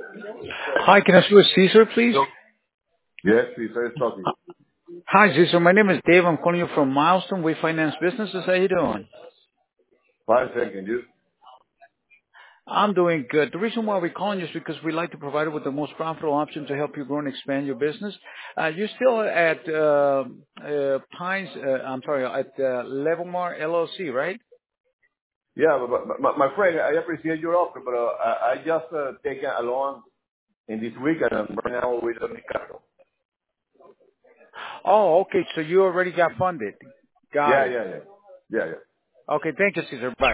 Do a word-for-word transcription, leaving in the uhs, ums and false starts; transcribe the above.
Hi, can I speak with Cesar, please? Hello? Yes, please. I was talking. Hi, Cesar. My name is Dave. I'm calling you from Milestone. We finance businesses. How you doing? Five seconds. You? I'm doing good. The reason why we're calling you is because we like to provide you with the most profitable option to help you grow and expand your business. Uh, you're still at uh, uh, Pines, uh, I'm sorry, at uh, Levelmar L L C, right? Yeah, but, but my, my friend, I appreciate your offer, but uh, I, I just uh, taken a loan in this week and I'm right now with the capital. Oh, okay. So you already got funded. Got Yeah, it. yeah, yeah. Yeah, yeah. Okay. Thank you, Cesar. Bye.